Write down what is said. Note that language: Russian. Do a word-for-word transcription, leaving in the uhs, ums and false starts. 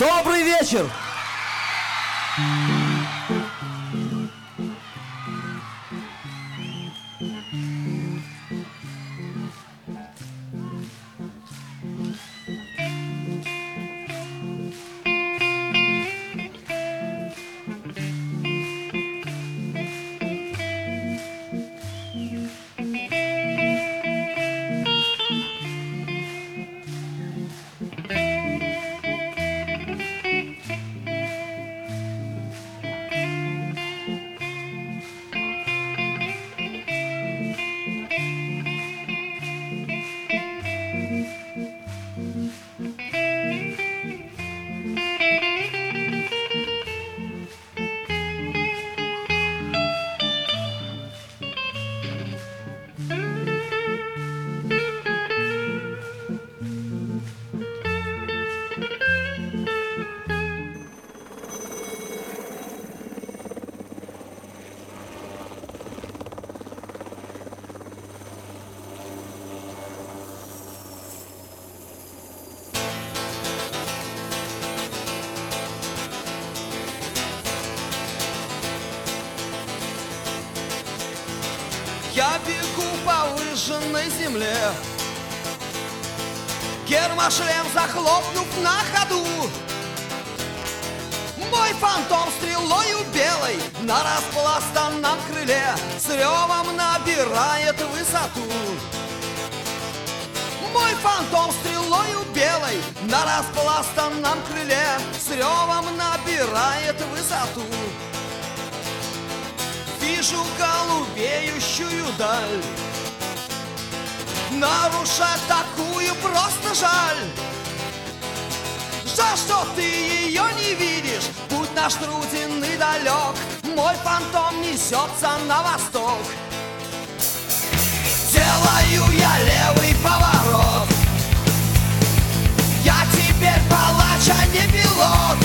Добрый вечер! Я бегу по выжженной земле, гермошлем захлопнув на ходу. Мой фантом стрелою белой на распластанном крыле с ревом набирает высоту. Мой фантом стрелою белой на распластанном крыле с ревом набирает высоту. Вижу голубеющую даль, нарушать такую просто жаль. Жаль, что ты ее не видишь, путь наш труден и далек. Мой фантом несется на восток. Делаю я левый поворот, я теперь палач, а не пилот.